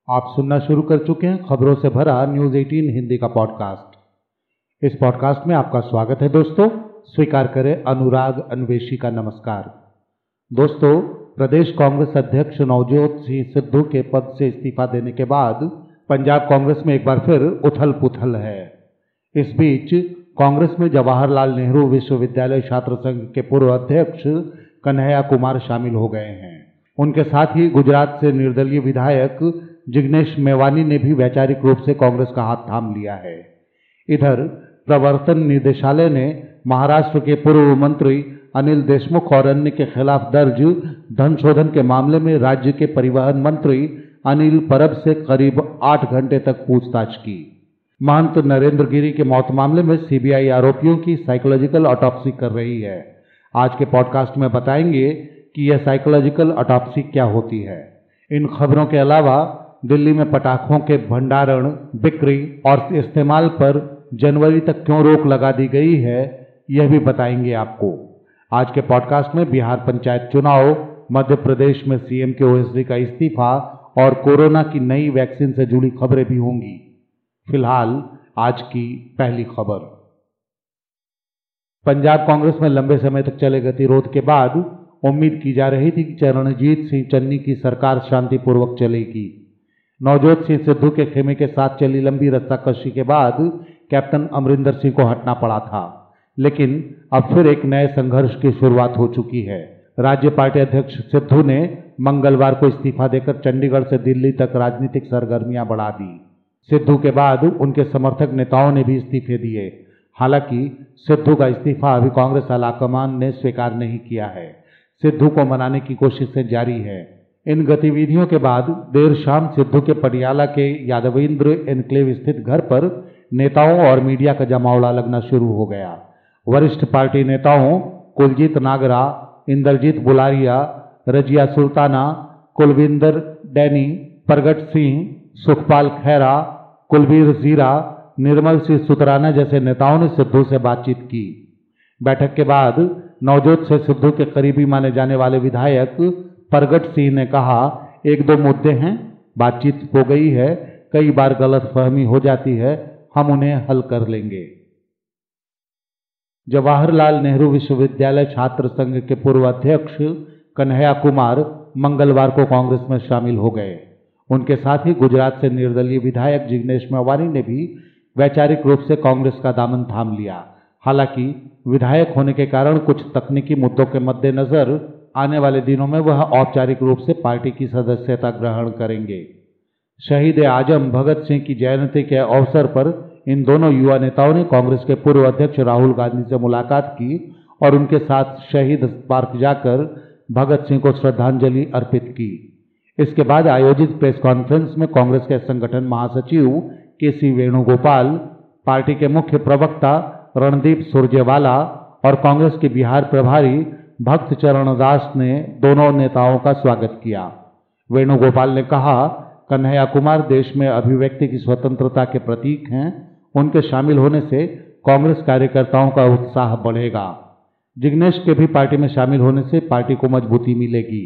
आप सुनना शुरू कर चुके हैं खबरों से भरा न्यूज़ 18 हिंदी का पॉडकास्ट। इस पॉडकास्ट में आपका स्वागत है दोस्तों। स्वीकार करें अनुराग अन्वेषी का नमस्कार। दोस्तों, प्रदेश कांग्रेस अध्यक्ष नवजोत सिंह सिद्धू के पद से इस्तीफा देने के बाद पंजाब कांग्रेस में एक बार फिर उथल पुथल है। इस बीच कांग्रेस में जवाहरलाल नेहरू विश्वविद्यालय छात्र संघ के पूर्व अध्यक्ष कन्हैया कुमार शामिल हो गए हैं। उनके साथ ही गुजरात से निर्दलीय विधायक जिग्नेश मेवानी ने भी वैचारिक रूप से कांग्रेस का हाथ थाम लिया है। इधर प्रवर्तन निदेशालय ने महाराष्ट्र के पूर्व मंत्री अनिल देशमुख और अन्य के खिलाफ दर्ज धन शोधन के मामले में राज्य के परिवहन मंत्री अनिल परब से करीब 8 घंटे तक पूछताछ की। महंत नरेंद्र गिरी के मौत मामले में सीबीआई आरोपियों की साइकोलॉजिकल ऑटोप्सी कर रही है। आज के पॉडकास्ट में बताएंगे कि यह साइकोलॉजिकल ऑटोप्सी क्या होती है। इन खबरों के अलावा दिल्ली में पटाखों के भंडारण, बिक्री और इस्तेमाल पर जनवरी तक क्यों रोक लगा दी गई है, यह भी बताएंगे आपको। आज के पॉडकास्ट में बिहार पंचायत चुनाव, मध्य प्रदेश में सीएम के ओएसडी का इस्तीफा और कोरोना की नई वैक्सीन से जुड़ी खबरें भी होंगी। फिलहाल आज की पहली खबर। पंजाब कांग्रेस में लंबे समय तक चले गतिरोध के बाद उम्मीद की जा रही थी कि चरणजीत सिंह चन्नी की सरकार शांतिपूर्वक चलेगी। नवजोत सिंह सिद्धू के खेमे के साथ चली लंबी रस्साकशी के बाद कैप्टन अमरिंदर सिंह को हटना पड़ा था, लेकिन अब फिर एक नए संघर्ष की शुरुआत हो चुकी है। राज्य पार्टी अध्यक्ष सिद्धू ने मंगलवार को इस्तीफा देकर चंडीगढ़ से दिल्ली तक राजनीतिक सरगर्मियां बढ़ा दी। सिद्धू के बाद उनके समर्थक नेताओं ने भी इस्तीफे दिए। हालांकि सिद्धू का इस्तीफा अभी कांग्रेस आलाकमान ने स्वीकार नहीं किया है। सिद्धू को मनाने की कोशिशें जारी है। इन गतिविधियों के बाद देर शाम सिद्धू के पटियाला के यादवेंद्र एन्क्लेव स्थित घर पर नेताओं और मीडिया का जमावड़ा लगना शुरू हो गया। वरिष्ठ पार्टी नेताओं कुलजीत नागरा, इंद्रजीत बुलारिया, रजिया सुल्ताना, कुलविंदर डैनी, प्रगट सिंह, सुखपाल खैरा, कुलबीर जीरा, निर्मल सिंह सुतराना जैसे नेताओं ने सिद्धू से बातचीत की। बैठक के बाद नवजोत से सिद्धू के करीबी माने जाने वाले विधायक प्रगट सिंह ने कहा, 1-2 मुद्दे हैं, बातचीत हो गई है, कई बार गलतफहमी हो जाती है, हम उन्हें हल कर लेंगे। जवाहरलाल नेहरू विश्वविद्यालय छात्र संघ के पूर्व अध्यक्ष कन्हैया कुमार मंगलवार को कांग्रेस में शामिल हो गए। उनके साथ ही गुजरात से निर्दलीय विधायक जिग्नेश मेवानी ने भी वैचारिक रूप से कांग्रेस का दामन थाम लिया। हालांकि विधायक होने के कारण कुछ तकनीकी मुद्दों के मद्देनजर आने वाले दिनों में वह औपचारिक रूप से पार्टी की सदस्यता ग्रहण करेंगे। शहीद आजम भगत सिंह की जयंती के अवसर पर इन दोनों युवा नेताओं ने कांग्रेस के पूर्व अध्यक्ष राहुल गांधी से मुलाकात की और उनके साथ शहीद पार्क जाकर भगत सिंह को श्रद्धांजलि अर्पित की। इसके बाद आयोजित प्रेस कॉन्फ्रेंस में कांग्रेस के संगठन महासचिव के.सी. वेणुगोपाल, पार्टी के मुख्य प्रवक्ता रणदीप सुरजेवाला और कांग्रेस के बिहार प्रभारी भक्त चरण दास ने दोनों नेताओं का स्वागत किया। वेणुगोपाल ने कहा, कन्हैया कुमार देश में अभिव्यक्ति की स्वतंत्रता के प्रतीक हैं। उनके शामिल होने से कांग्रेस कार्यकर्ताओं का उत्साह बढ़ेगा। जिग्नेश के भी पार्टी में शामिल होने से पार्टी को मजबूती मिलेगी।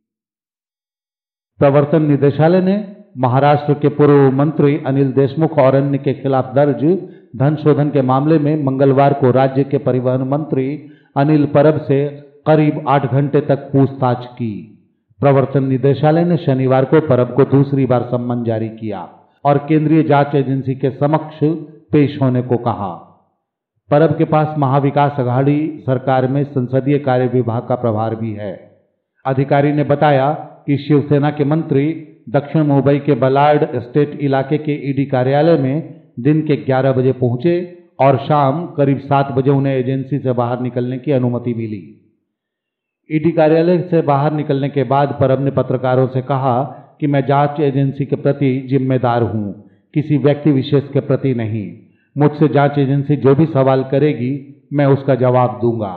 प्रवर्तन निदेशालय ने महाराष्ट्र के पूर्व मंत्री अनिल देशमुख और अन्य के खिलाफ दर्ज धन शोधन के मामले में मंगलवार को राज्य के परिवहन मंत्री अनिल परब से करीब 8 घंटे तक पूछताछ की। प्रवर्तन निदेशालय ने शनिवार को परब को दूसरी बार सम्मन जारी किया और केंद्रीय जांच एजेंसी के समक्ष पेश होने को कहा। परब के पास महाविकास अघाड़ी सरकार में संसदीय कार्य विभाग का प्रभार भी है। अधिकारी ने बताया कि शिवसेना के मंत्री दक्षिण मुंबई के बलार्ड एस्टेट इलाके के ईडी कार्यालय में दिन के 11 बजे पहुंचे और शाम करीब 7 बजे उन्हें एजेंसी से बाहर निकलने की अनुमति मिली। ईडी कार्यालय से बाहर निकलने के बाद परब ने पत्रकारों से कहा कि मैं जांच एजेंसी के प्रति जिम्मेदार हूं, किसी व्यक्ति विशेष के प्रति नहीं। मुझसे जांच एजेंसी जो भी सवाल करेगी मैं उसका जवाब दूंगा।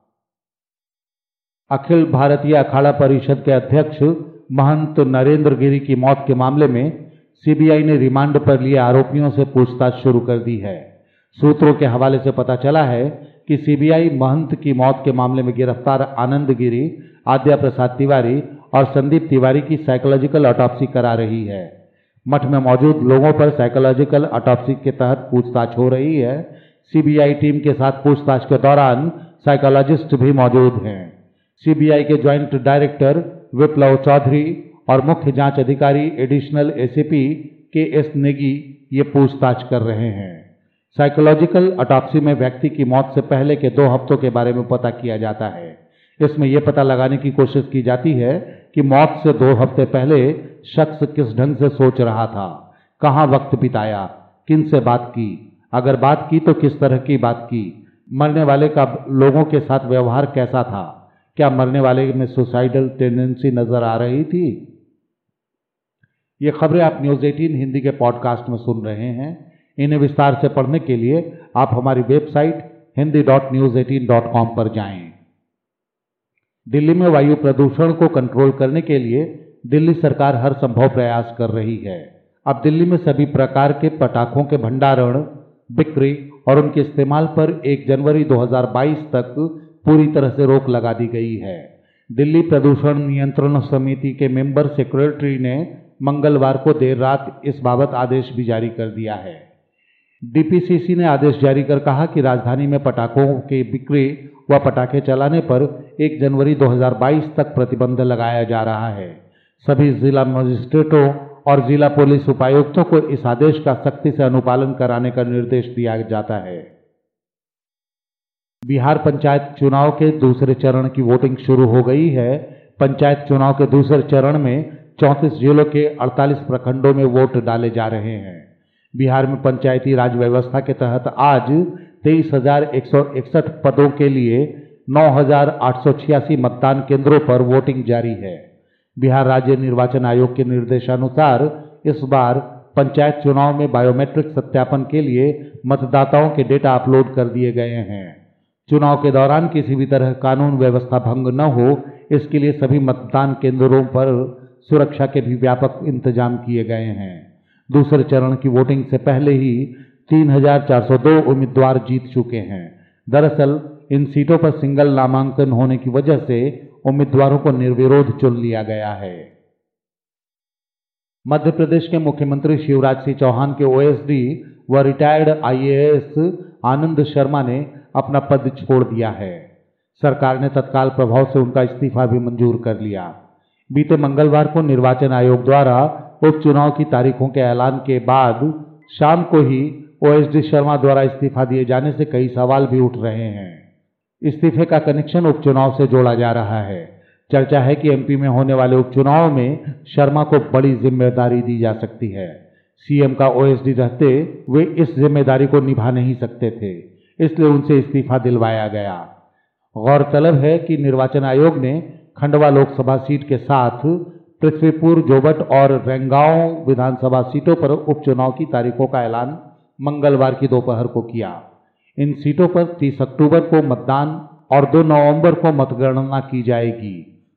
अखिल भारतीय अखाड़ा परिषद के अध्यक्ष महंत नरेंद्र गिरी की मौत के मामले में सीबीआई ने रिमांड पर लिए आरोपियों से पूछताछ शुरू कर दी है। सूत्रों के हवाले से पता चला है कि सीबीआई महंत की मौत के मामले में गिरफ्तार आनंद गिरी, आद्या प्रसाद तिवारी और संदीप तिवारी की साइकोलॉजिकल ऑटोप्सी करा रही है। मठ में मौजूद लोगों पर साइकोलॉजिकल ऑटोप्सी के तहत पूछताछ हो रही है। सीबीआई टीम के साथ पूछताछ के दौरान साइकोलॉजिस्ट भी मौजूद हैं। सीबीआई के ज्वाइंट डायरेक्टर विप्लव चौधरी और मुख्य जांच अधिकारी एडिशनल एसीपी के.एस. नेगी ये पूछताछ कर रहे हैं। साइकोलॉजिकल ऑटोप्सी में व्यक्ति की मौत से पहले के 2 हफ्तों के बारे में पता किया जाता है। इसमें यह पता लगाने की कोशिश की जाती है कि मौत से 2 हफ्ते पहले शख्स किस ढंग से सोच रहा था, कहां वक्त बिताया, किन से बात की, अगर बात की तो किस तरह की बात की, मरने वाले का लोगों के साथ व्यवहार कैसा था, क्या मरने वाले में सुसाइडल टेंडेंसी नजर आ रही थी। ये खबरें आप न्यूज़ 18 हिंदी के पॉडकास्ट में सुन रहे हैं। इन्हें विस्तार से पढ़ने के लिए आप हमारी वेबसाइट hindi.news18.com पर जाएं। दिल्ली में वायु प्रदूषण को कंट्रोल करने के लिए दिल्ली सरकार हर संभव प्रयास कर रही है। अब दिल्ली में सभी प्रकार के पटाखों के भंडारण, बिक्री और उनके इस्तेमाल पर 1 जनवरी 2022 तक पूरी तरह से रोक लगा दी गई है। दिल्ली प्रदूषण नियंत्रण समिति के मेंबर सेक्रेटरी ने मंगलवार को देर रात इस बाबत आदेश भी जारी कर दिया है। डीपीसीसी ने आदेश जारी कर कहा कि राजधानी में पटाखों की बिक्री व पटाखे चलाने पर 1 जनवरी 2022 तक प्रतिबंध लगाया जा रहा है। सभी जिला मजिस्ट्रेटों और जिला पुलिस उपायुक्तों को इस आदेश का सख्ती से अनुपालन कराने का निर्देश दिया जाता है। बिहार पंचायत चुनाव के दूसरे चरण की वोटिंग शुरू हो गई है। पंचायत चुनाव के दूसरे चरण में 34 जिलों के 48 प्रखंडों में वोट डाले जा रहे हैं। बिहार में पंचायती राज व्यवस्था के तहत आज 23,161 पदों के लिए 9,886 मतदान केंद्रों पर वोटिंग जारी है। बिहार राज्य निर्वाचन आयोग के निर्देशानुसार इस बार पंचायत चुनाव में बायोमेट्रिक सत्यापन के लिए मतदाताओं के डेटा अपलोड कर दिए गए हैं। चुनाव के दौरान किसी भी तरह कानून व्यवस्था भंग न हो, इसके लिए सभी मतदान केंद्रों पर सुरक्षा के भी व्यापक इंतजाम किए गए हैं। दूसरे चरण की वोटिंग से पहले ही 3,402 उम्मीदवार जीत चुके हैं। दरअसल इन सीटों पर सिंगल नामांकन होने की वजह से उम्मीदवारों को निर्विरोध चुन लिया गया है। मध्य प्रदेश के मुख्यमंत्री शिवराज सिंह चौहान के ओएसडी व रिटायर्ड आईएएस आनंद शर्मा ने अपना पद छोड़ दिया है। सरकार ने तत्काल प्रभाव से उनका इस्तीफा भी मंजूर कर लिया। बीते मंगलवार को निर्वाचन आयोग द्वारा उपचुनाव की तारीखों के ऐलान के बाद शाम को ही ओएसडी शर्मा द्वारा इस्तीफा दिए जाने से कई सवाल भी उठ रहे हैं। इस्तीफे का कनेक्शन उपचुनाव से जोड़ा जा रहा है। चर्चा है कि एमपी में होने वाले उपचुनाव में शर्मा को बड़ी जिम्मेदारी दी जा सकती है। सीएम का ओएसडी रहते वे इस जिम्मेदारी को निभा नहीं सकते थे, इसलिए उनसे इस्तीफा दिलवाया गया। गौरतलब है कि निर्वाचन आयोग ने खंडवा लोकसभा सीट के साथ पृथ्वीपुर, जोबट और रेंगांव विधानसभा सीटों पर उपचुनाव की तारीखों का ऐलान मंगलवार की दोपहर को किया। इन सीटों पर 30 अक्टूबर को मतदान और 2 नवंबर को मतगणना की जाएगी।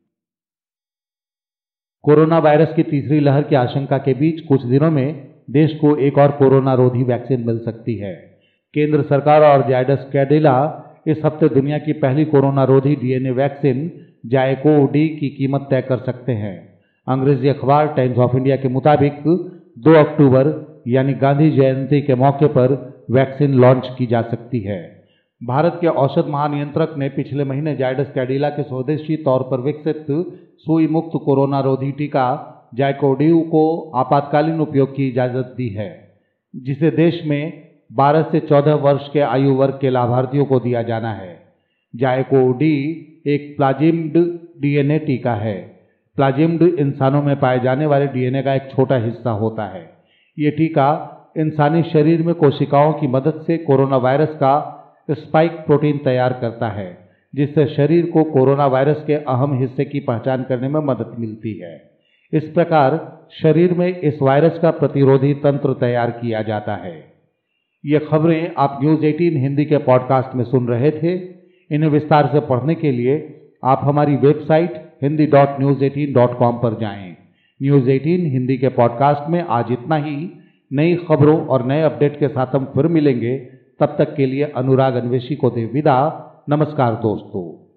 कोरोना वायरस की तीसरी लहर की आशंका के बीच कुछ दिनों में देश को एक और कोरोना रोधी वैक्सीन मिल सकती है। केंद्र सरकार और जायडस कैडिला इस हफ्ते दुनिया की पहली कोरोना रोधी डीएनए वैक्सीन जायकोव-डी की कीमत तय कर सकते हैं। अंग्रेजी अखबार टाइम्स ऑफ इंडिया के मुताबिक 2 अक्टूबर यानी गांधी जयंती के मौके पर वैक्सीन लॉन्च की जा सकती है। भारत के औषध महानियंत्रक ने पिछले महीने जायडस कैडिला के स्वदेशी तौर पर विकसित सुई मुक्त कोरोना रोधी टीका जायकोव-डी को आपातकालीन उपयोग की इजाजत दी है, जिसे देश में 12 से 14 वर्ष के आयु वर्ग के लाभार्थियों को दिया जाना है। जायकोव-डी एक प्लाजिम्ड डीएनए टीका है। प्लाजिम्ड इंसानों में पाए जाने वाले डीएनए का एक छोटा हिस्सा होता है। ये टीका इंसानी शरीर में कोशिकाओं की मदद से कोरोना वायरस का स्पाइक प्रोटीन तैयार करता है, जिससे शरीर को कोरोना वायरस के अहम हिस्से की पहचान करने में मदद मिलती है। इस प्रकार शरीर में इस वायरस का प्रतिरोधी तंत्र तैयार किया जाता है। ये खबरें आप न्यूज़ 18 हिंदी के पॉडकास्ट में सुन रहे थे। इन्हें विस्तार से पढ़ने के लिए आप हमारी वेबसाइट hindi.news18.com पर जाएं। न्यूज़ 18 हिंदी के पॉडकास्ट में आज इतना ही। नई खबरों और नए अपडेट के साथ हम फिर मिलेंगे। तब तक के लिए अनुराग अन्वेषी को दे विदा। नमस्कार दोस्तों।